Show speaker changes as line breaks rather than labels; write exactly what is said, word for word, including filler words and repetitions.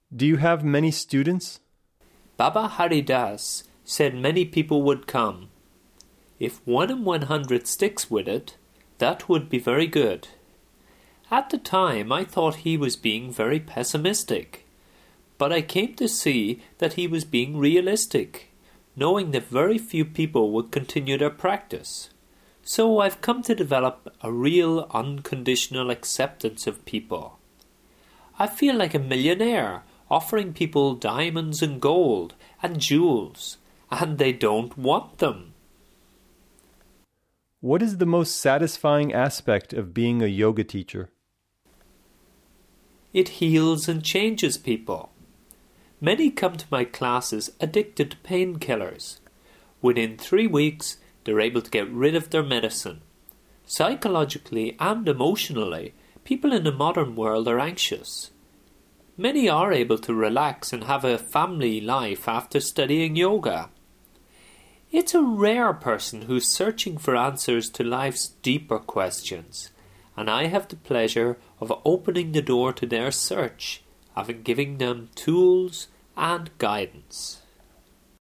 Do you have many students?
Baba Haridas said many people would come. If one in one hundred sticks with it, that would be very good. At the time I thought he was being very pessimistic, but I came to see that he was being realistic, knowing that very few people would continue their practice. So I've come to develop a real unconditional acceptance of people. I feel like a millionaire offering people diamonds and gold and jewels, and they don't want them.
What is the most satisfying aspect of being a yoga teacher?
It heals and changes people. Many come to my classes addicted to painkillers. Within three weeks, they're able to get rid of their medicine. Psychologically and emotionally, people in the modern world are anxious. Many are able to relax and have a family life after studying yoga. It's a rare person who's searching for answers to life's deeper questions, and I have the pleasure of opening the door to their search, having given them tools and guidance.